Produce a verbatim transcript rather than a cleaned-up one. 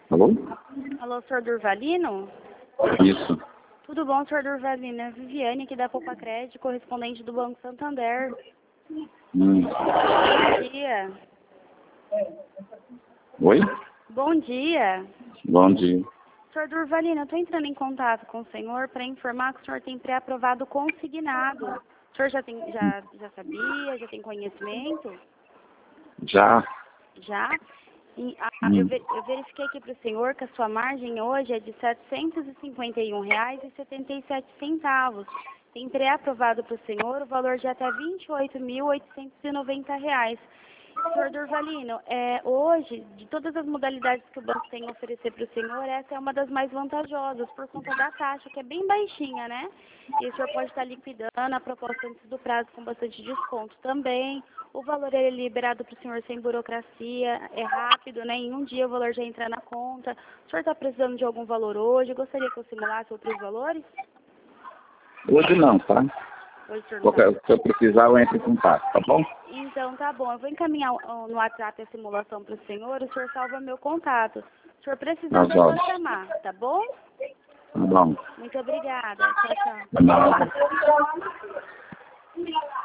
Alô? Alô, senhor Durvalino? Isso. Tudo bom, senhor Durvalino? É Viviane, aqui da Poupa Crédito, correspondente do Banco Santander. Hum. Bom dia. Oi? Bom dia. Bom dia. senhor Durvalino, eu estou entrando em contato com o senhor para informar que o senhor tem pré-aprovado consignado. O senhor já, tem, já, já sabia, já tem conhecimento? Já? Já? E, a, Hum. eu, ve, eu verifiquei aqui para o senhor que a sua margem hoje é de setecentos e cinquenta e um reais e setenta e sete centavos. Tem pré-aprovado para o senhor o valor de até vinte e oito mil oitocentos e noventa reais. senhor Durvalino, é, hoje, de todas as modalidades que o banco tem a oferecer para o senhor, essa é uma das mais vantajosas, por conta da taxa, que é bem baixinha, né? E o senhor pode estar liquidando a proposta antes do prazo com bastante desconto também. O valor é liberado para o senhor sem burocracia, é rápido, né? Em um dia o valor já entra na conta. O senhor está precisando de algum valor hoje? Gostaria que eu simulasse outros valores? Hoje não, tá? Hoje o senhor não Qualquer, tá... se eu precisar, eu entro em contato, tá bom? Então, tá bom. Eu vou encaminhar no WhatsApp a simulação para o senhor. O senhor salva meu contato. O senhor precisando, Às é só horas. chamar, tá bom? Tá bom. Muito obrigada. Tchau, tchau. De nada.